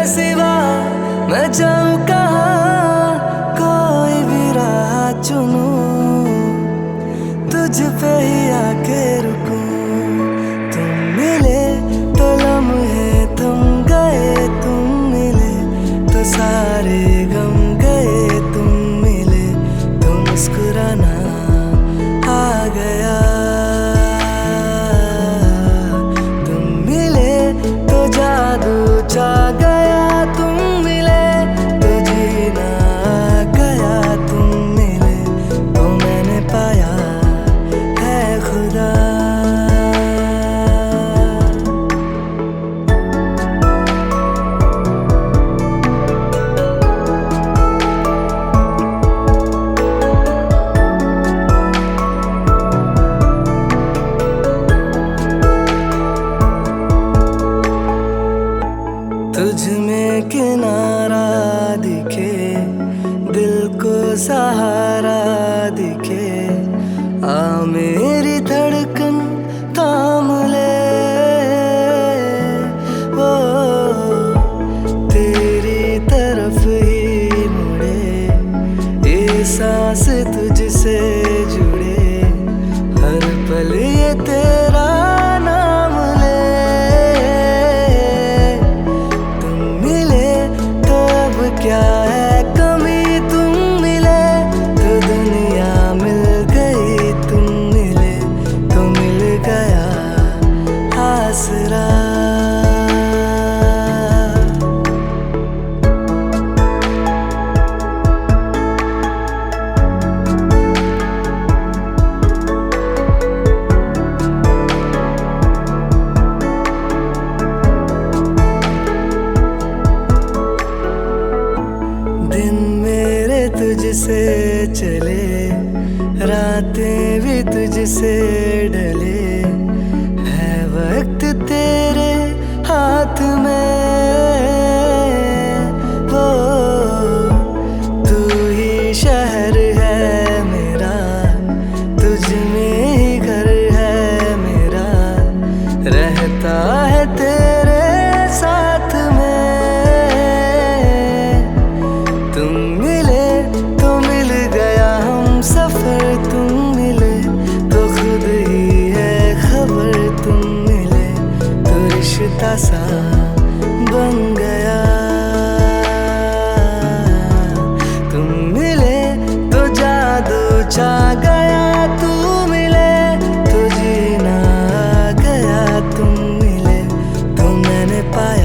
सिवा मैं जाऊं कहाँ, कोई भी राह चुनूं, तुझ पे ही आके रुकूं। तुम मिले तो लम्हे थम गए, तुम मिले तो सारे गम गए, तुम मिले तो मुस्कुराना आ गया। तुम मिले तो जादू छा गया, तुम मिले तो जीना आ गया, तुम मिले तो मैंने पाया है खुदा। तुझ में किनारा दिखे, दिल को सहारा दिखे, आ मेरी धड़कन थाम ले। वो तेरी तरफ ही मुड़े, ये सांस तुझसे जुड़े, हर पल ये तेरा नाम ले। क्या है कमी, तुम मिले तो दुनिया मिल गई, तुम मिले तो मिल गया आसरा। दिन मेरे तुझसे चले, रातें भी तुझसे ढले, है वक्त तेरे हाथ में। वो तू ही शहर है मेरा, तुझ में ही घर है मेरा, रहता है तेरे साथ में। तुम मिले तो मिल गया हम सफर, तुम मिले तो खुद ही है खबर, तुम मिले तो रिश्ता सा बन गया। तुम मिले तो जादू छा गया, तू मिले तो जीना आ गया, तुम मिले तो मैंने पाया